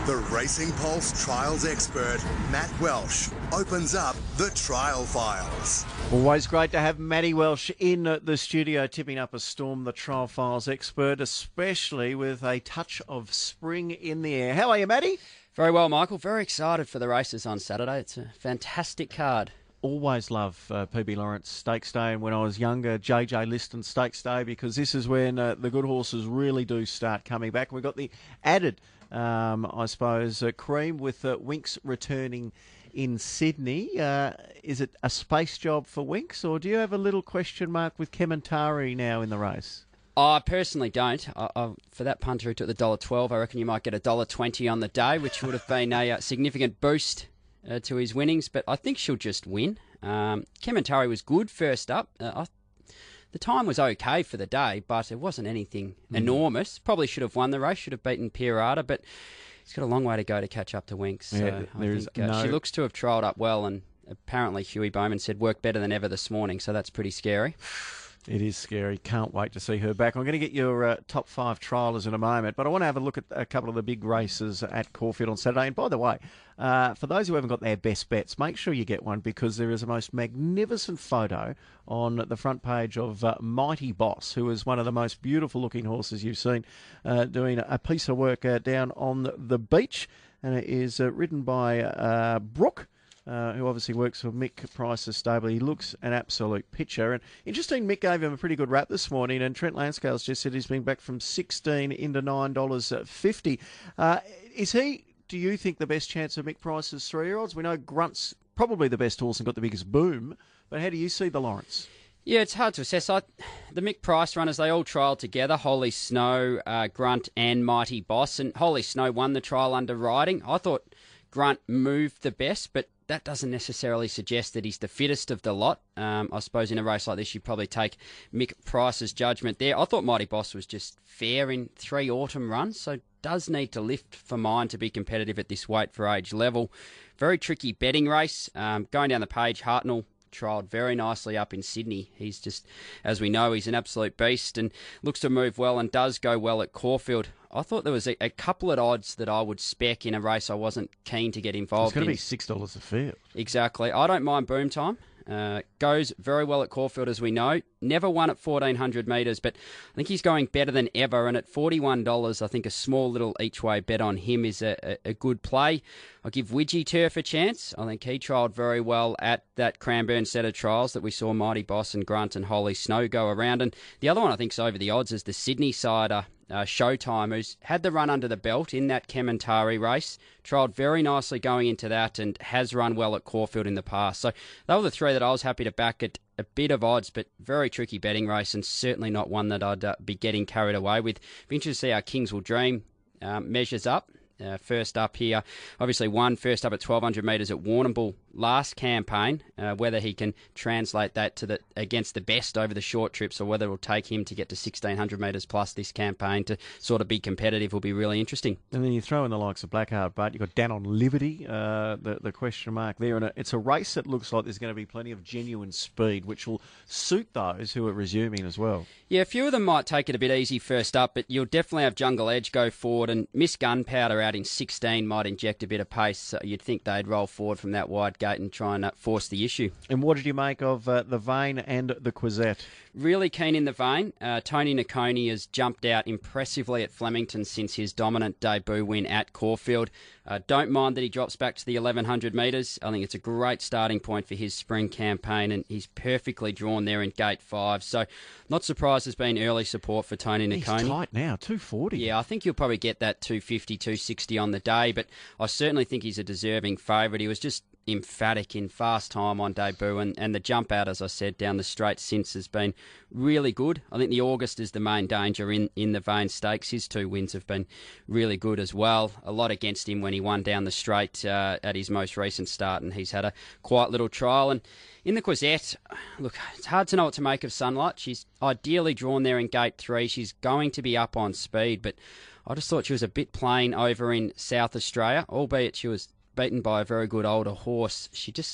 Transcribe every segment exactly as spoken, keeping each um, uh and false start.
The Racing Pulse Trials expert, Matt Welsh, opens up the trial files. Always great to have Matty Welsh in the studio tipping up a storm, the trial files expert, especially with a touch of spring in the air. How are you, Matty? Very well, Michael. Very excited for the races on Saturday. It's a fantastic card. Always love uh, P B Lawrence Stakes Day, and when I was younger, J J Liston Stakes Day, because this is when uh, the good horses really do start coming back. We've got the added, um, I suppose, uh, cream with uh, Winx returning in Sydney. Uh, is it a space job for Winx, or do you have a little question mark with Kementari now in the race? I personally don't. I, I, for that punter who took the one dollar twelve, I reckon you might get one dollar twenty on the day, which would have been a uh, significant boost Uh, to his winnings, but I think she'll just win. Um, Kementari was good first up. Uh, I, the time was okay for the day, but it wasn't anything mm. enormous. Probably should have won the race, should have beaten Pirata, but he's got a long way to go to catch up to Winx. So yeah, I think, uh, no... she looks to have trialled up well, and apparently Huey Bowman said worked better than ever this morning, so that's pretty scary. It is scary. Can't wait to see her back. I'm going to get your uh, top five triallers in a moment, but I want to have a look at a couple of the big races at Caulfield on Saturday. And by the way, uh, for those who haven't got their best bets, make sure you get one, because there is a most magnificent photo on the front page of uh, Mighty Boss, who is one of the most beautiful-looking horses you've seen, uh, doing a piece of work uh, down on the beach, and it is uh, ridden by uh, Brooke, Uh, who obviously works for Mick Price's stable. He looks an absolute picture. And interesting, Mick gave him a pretty good rap this morning, and Trent Lanscales just said he's been back from sixteen into nine dollars fifty. Uh, is he, do you think, the best chance of Mick Price's three-year-olds? We know Grunt's probably the best horse and got the biggest boom, but how do you see the Lawrence? Yeah, it's hard to assess. I, the Mick Price runners, they all trialled together, Holy Snow, uh, Grunt and Mighty Boss, and Holy Snow won the trial under riding. I thought Grunt moved the best, but that doesn't necessarily suggest that he's the fittest of the lot. Um, I suppose in a race like this, you'd probably take Mick Price's judgment there. I thought Mighty Boss was just fair in three autumn runs, so does need to lift for mine to be competitive at this weight for age level. Very tricky betting race. Um, going down the page, Hartnell trialled very nicely up in Sydney. He's just, as we know, he's an absolute beast and looks to move well and does go well at Caulfield. I thought there was a, a couple of odds that I would spec in a race I wasn't keen to get involved in. It's going to be six dollars a field. Exactly. I don't mind Boom Time. Uh, goes very well at Caulfield, as we know. Never won at fourteen hundred metres, but I think he's going better than ever. And at forty-one dollars, I think a small little each-way bet on him is a, a, a good play. I'll give Widgie Turf a chance. I think he trialled very well at that Cranbourne set of trials that we saw Mighty Boss and Grunt and Holy Snow go around. And the other one I think's over the odds is the Sydney sider, Uh, Showtime, who's had the run under the belt in that Kementari race, trialled very nicely going into that and has run well at Caulfield in the past. So they were the three that I was happy to back at a bit of odds, but very tricky betting race and certainly not one that I'd uh, be getting carried away with. Be interested to see how Kings Will Dream um, measures up. Uh, first up here, obviously won first up at twelve hundred metres at Warrnambool last campaign. Uh, whether he can translate that to the against the best over the short trips, or whether it will take him to get to sixteen hundred metres plus this campaign to sort of be competitive, will be really interesting. And then you throw in the likes of Blackheart Butt. You've got Dan on Liberty, uh, the, the question mark there. And it's a race that looks like there's going to be plenty of genuine speed, which will suit those who are resuming as well. Yeah, a few of them might take it a bit easy first up, but you'll definitely have Jungle Edge go forward, and Miss Gunpowder out in sixteen might inject a bit of pace. So you'd think they'd roll forward from that wide gate and try and uh, force the issue. And what did you make of uh, the Vane and the Quizette? Really keen in the Vane. Uh, Tony Nakoni has jumped out impressively at Flemington since his dominant debut win at Caulfield. Uh, don't mind that he drops back to the eleven hundred metres. I think it's a great starting point for his spring campaign, and he's perfectly drawn there in gate five. So not surprised there's been early support for Tony Nakoni. He's tight now, two forty. Yeah, I think you'll probably get that two fifty, two sixty on the day, but I certainly think he's a deserving favourite. He was just emphatic in fast time on debut, and, and the jump out, as I said, down the straight since has been really good. I think the August is the main danger in, in the Vane Stakes. His two wins have been really good as well. A lot against him when he won down the straight uh, at his most recent start, and he's had a quiet little trial. And in the Quizette, look, it's hard to know what to make of Sunlight. She's ideally drawn there in gate three. She's going to be up on speed, but I just thought she was a bit plain over in South Australia, albeit she was beaten by a very good older horse. She just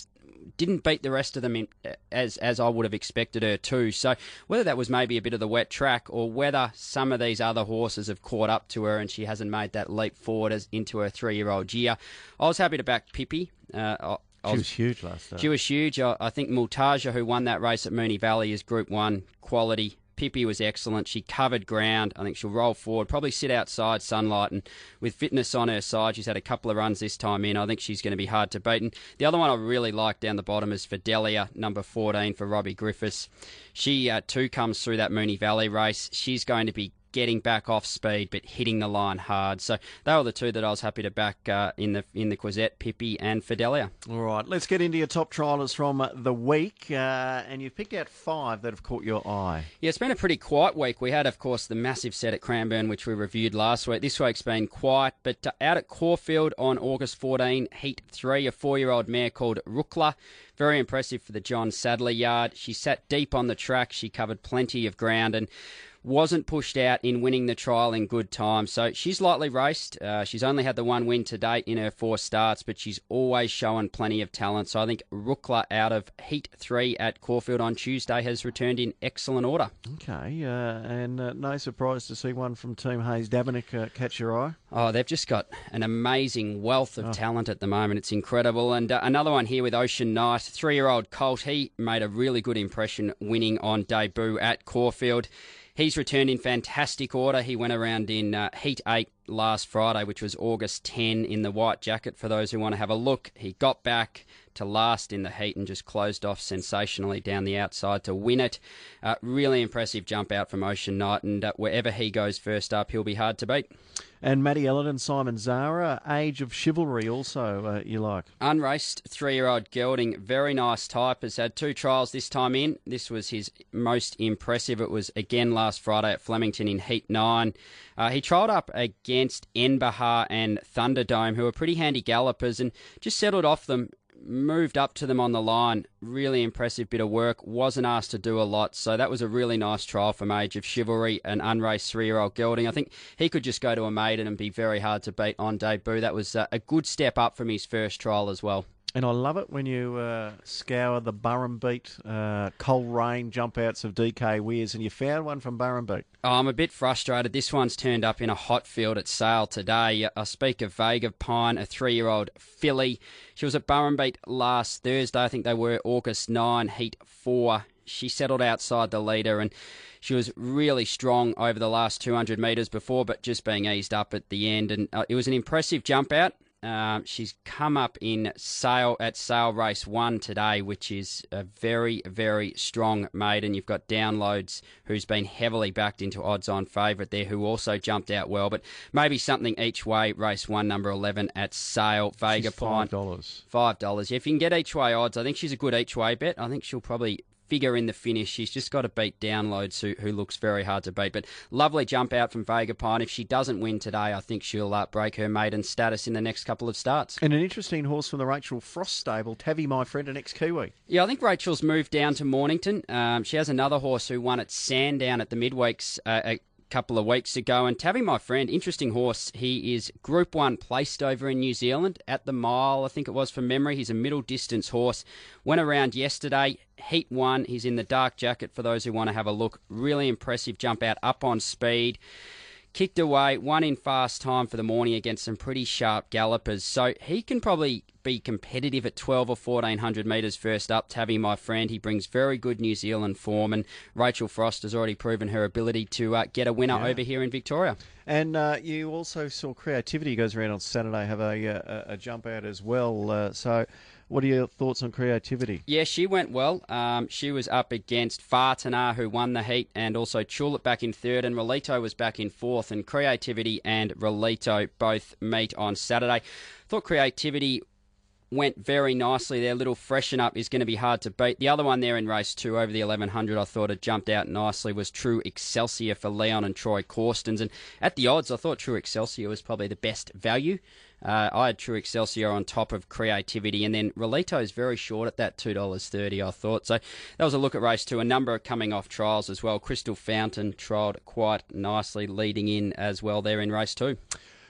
didn't beat the rest of them in, as as I would have expected her to. So whether that was maybe a bit of the wet track or whether some of these other horses have caught up to her and she hasn't made that leap forward as into her three-year-old year, I was happy to back Pippi. Uh, I, I She was, was huge last time. She was huge. I, I think Multaja, who won that race at Moonee Valley, is Group One quality. Pippi was excellent. She covered ground. I think she'll roll forward, probably sit outside Sunlight, and with fitness on her side, she's had a couple of runs this time in. I think she's going to be hard to beat. And the other one I really like down the bottom is Fidelia, number fourteen for Robbie Griffiths. She uh, too comes through that Moonee Valley race. She's going to be getting back off speed but hitting the line hard. So they were the two that I was happy to back uh, in the in the Quisette, Pippi and Fidelia. All right, let's get into your top triallers from the week. Uh, and you've picked out five that have caught your eye. Yeah, it's been a pretty quiet week. We had, of course, the massive set at Cranbourne, which we reviewed last week. This week's been quiet, but uh, out at Caulfield on August fourteenth, Heat three, a four-year-old mare called Rukla. Very impressive for the John Sadler yard. She sat deep on the track. She covered plenty of ground and wasn't pushed out in winning the trial in good time. So she's lightly raced. Uh, she's only had the one win to date in her four starts, but she's always shown plenty of talent. So I think Rukla out of Heat three at Caulfield on Tuesday has returned in excellent order. Okay, uh, and uh, no surprise to see one from Team Hayes Davennick uh, catch your eye. Oh, they've just got an amazing wealth of oh. talent at the moment. It's incredible. And uh, another one here with Ocean Knight, three-year-old colt. He made a really good impression winning on debut at Caulfield. He's returned in fantastic order. He went around in uh, Heat eight last Friday, which was August tenth, in the white jacket for those who want to have a look. He got back to last in the heat and just closed off sensationally down the outside to win it. Uh, really impressive jump out from Ocean Knight, and uh, wherever he goes first up, he'll be hard to beat. And Matty Ellerton, Simon Zara, Age of Chivalry also uh, you like? Unraced three-year-old gelding, very nice type, has had two trials this time in. This was his most impressive. It was again last Friday at Flemington in Heat nine. Uh, he trialled up against Enbahar and Thunderdome, who are pretty handy gallopers, and just settled off them, moved up to them on the line. Really impressive bit of work. Wasn't asked to do a lot, so that was a really nice trial from Age of Chivalry, an unraced three-year-old gelding. I think he could just go to a maiden and be very hard to beat on debut. That was uh, a good step up from his first trial as well. And I love it when you uh, scour the Burrumbeat, uh, Coleraine jump outs of D K Weirs, and you found one from Burrumbeat. Oh, I'm a bit frustrated. This one's turned up in a hot field at Sale today. I speak of Vega Pine, a three-year-old filly. She was at Burrumbeat last Thursday. I think they were August ninth, Heat four. She settled outside the leader, and she was really strong over the last two hundred metres before, but just being eased up at the end. And uh, it was an impressive jump out. Um, she's come up in Sale at Sale Race one today, which is a very, very strong maiden. You've got Downloads, who's been heavily backed into odds-on favourite there, who also jumped out well. But maybe something each way. Race one, number eleven at Sale. Vega She's Pine. five dollars. five dollars. Yeah, if you can get each way odds, I think she's a good each way bet. I think she'll probably figure in the finish. She's just got to beat Downloads, who, who looks very hard to beat. But lovely jump out from Vega Pine. If she doesn't win today, I think she'll uh, break her maiden status in the next couple of starts. And an interesting horse from the Rachel Frost stable, Tavi, my friend, an ex-Kiwi. Yeah, I think Rachel's moved down to Mornington. Um, she has another horse who won at Sandown at the midweeks uh, a couple of weeks ago. And Tavi, my friend, interesting horse. He is Group one placed over in New Zealand at the mile, I think it was from memory. He's a middle distance horse. Went around yesterday, Heat one. He's in the dark jacket for those who want to have a look. Really impressive jump out, up on speed. Kicked away, one in fast time for the morning against some pretty sharp gallopers. So he can probably be competitive at twelve or fourteen hundred metres first up. Tavi, my friend, he brings very good New Zealand form, and Rachel Frost has already proven her ability to uh, get a winner yeah. over here in Victoria. And uh, you also saw Creativity goes around on Saturday, have a, a, a jump out as well. Uh, so what are your thoughts on Creativity? Yeah, she went well. Um, she was up against Fartanar, who won the heat, and also Tulip back in third, and Rolito was back in fourth, and Creativity and Rolito both meet on Saturday. Thought Creativity went very nicely there. Little freshen up is going to be hard to beat. The other one there in race two over the eleven hundred I thought had jumped out nicely was True Excelsior for Leon and Troy Corstens. And at the odds, I thought True Excelsior was probably the best value. Uh, I had True Excelsior on top of Creativity, and then Rolito is very short at that two dollars thirty, I thought. So that was a look at race two. A number coming off trials as well. Crystal Fountain trialled quite nicely, leading in as well there in race two.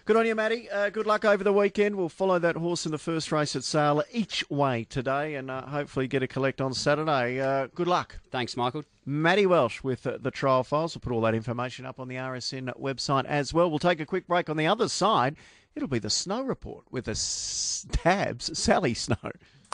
Good on you, Matty. Uh, good luck over the weekend. We'll follow that horse in the first race at Sale each way today and uh, hopefully get a collect on Saturday. Uh, good luck. Thanks, Michael. Matty Welsh with uh, the trial files. We'll put all that information up on the R S N website as well. We'll take a quick break. On the other side, it'll be the Snow Report with the Tabs Sally Snow.